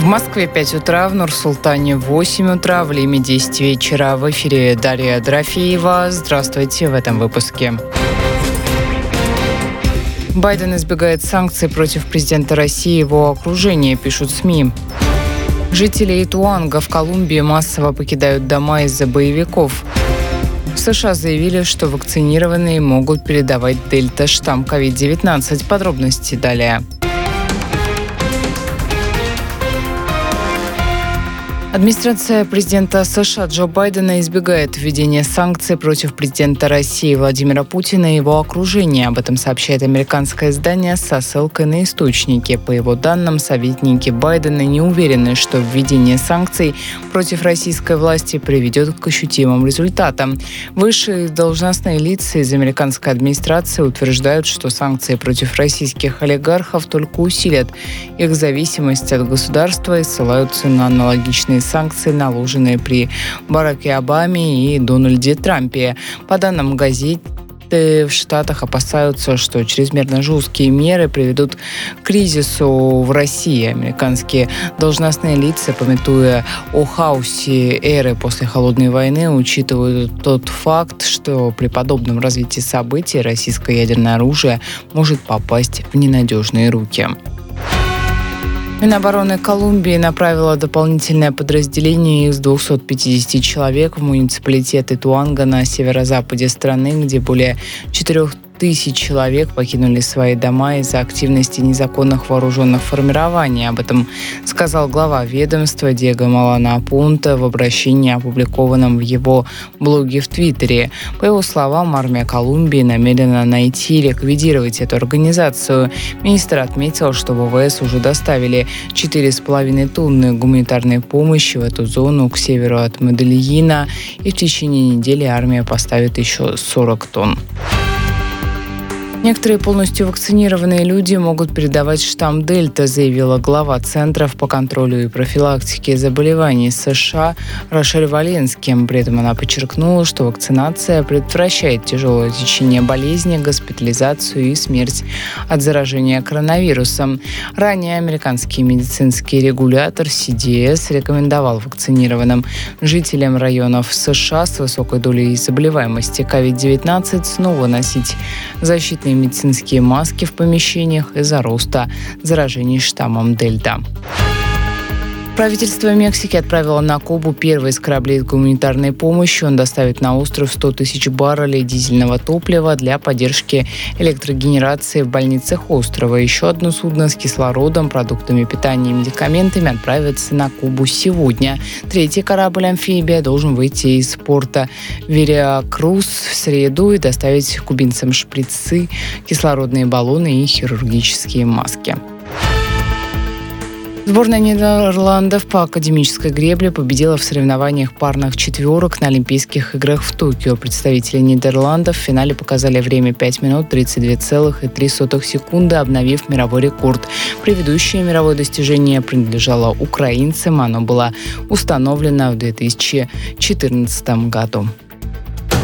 В Москве 5 утра, в Нур-Султане 8 утра, в Лиме 10 вечера. В эфире Дарья Дорофеева. Здравствуйте в этом выпуске. Байден избегает санкций против президента России и его окружения, пишут СМИ. Жители Итуанга в Колумбии массово покидают дома из-за боевиков. В США заявили, что вакцинированные могут передавать дельта-штамм COVID-19. Подробности далее. Администрация президента США Джо Байдена избегает введения санкций против президента России Владимира Путина и его окружения. Об этом сообщает американское издание со ссылкой на источники. По его данным, советники Байдена не уверены, что введение санкций против российской власти приведет к ощутимым результатам. Высшие должностные лица из американской администрации утверждают, что санкции против российских олигархов только усилят их зависимость от государства и ссылаются на аналогичные санкции, наложенные при Бараке Обаме и Дональде Трампе. По данным газеты, в Штатах опасаются, что чрезмерно жесткие меры приведут к кризису в России. Американские должностные лица, памятуя о хаосе эры после Холодной войны, учитывают тот факт, что при подобном развитии событий российское ядерное оружие может попасть в ненадежные руки. Минобороны Колумбии направила дополнительное подразделение из 250 человек в муниципалитет Итуанга на северо-западе страны, где более 4000 человек покинули свои дома из-за активности незаконных вооруженных формирований. Об этом сказал глава ведомства Диего Малана Апунта в обращении, опубликованном в его блоге в Твиттере. По его словам, армия Колумбии намерена найти и ликвидировать эту организацию. Министр отметил, что ВВС уже доставили 4,5 тонны гуманитарной помощи в эту зону к северу от Медельина, и в течение недели армия поставит еще 40 тонн. Некоторые полностью вакцинированные люди могут передавать штамм Дельта, заявила глава Центров по контролю и профилактике заболеваний США Рошель Валенски. При этом она подчеркнула, что вакцинация предотвращает тяжелое течение болезни, госпитализацию и смерть от заражения коронавирусом. Ранее американский медицинский регулятор CDS рекомендовал вакцинированным жителям районов США с высокой долей заболеваемости COVID-19 снова носить защитные медицинские маски в помещениях из-за роста заражений штаммом Дельта. Правительство Мексики отправило на Кубу первый из кораблей с гуманитарной помощью. Он доставит на остров 100 тысяч баррелей дизельного топлива для поддержки электрогенерации в больницах острова. Еще одно судно с кислородом, продуктами питания и медикаментами отправится на Кубу сегодня. Третий корабль-амфибия должен выйти из порта Веракрус в среду и доставить кубинцам шприцы, кислородные баллоны и хирургические маски. Сборная Нидерландов по академической гребле победила в соревнованиях парных четверок на Олимпийских играх в Токио. Представители Нидерландов в финале показали время 5 минут 32,3 секунды, обновив мировой рекорд. Предыдущее мировое достижение принадлежало украинцам. Оно было установлено в 2014 году.